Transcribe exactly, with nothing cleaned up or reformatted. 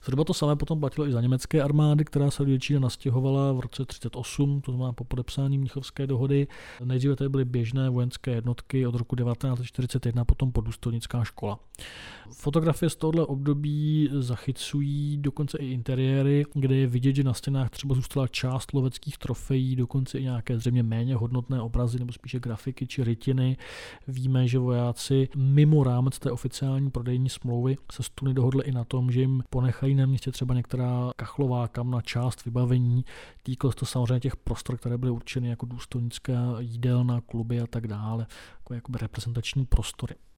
Zhruba to samé potom platilo i za německé armády, která se do Děčína nastěhovala v roce třicet osm, to znamená po podepsání Mnichovské dohody. Nejdříve tady byly běžné vojenské jednotky, od roku devatenáct set čtyřicet jedna potom podůstojnická škola. Fotografie z tohoto období zachycují dokonce i interiéry, kde je vidět, že na stěnách třeba zůstala část loveckých trofejí, dokonce i nějaké zřejmě méně hodnotné obrazy nebo spíše grafiky či rytiny. Víme, že vojáci mimo rámec té oficiální prodejní smlouvy se Stuny dohodli i na tom, že jim ponechají na místě třeba některá kachlová kamna, část vybavení. Týkalo se to samozřejmě těch prostor, které byly určeny jako důstojnická jídelna, kluby a tak dále, jako, jako reprezentační prostory.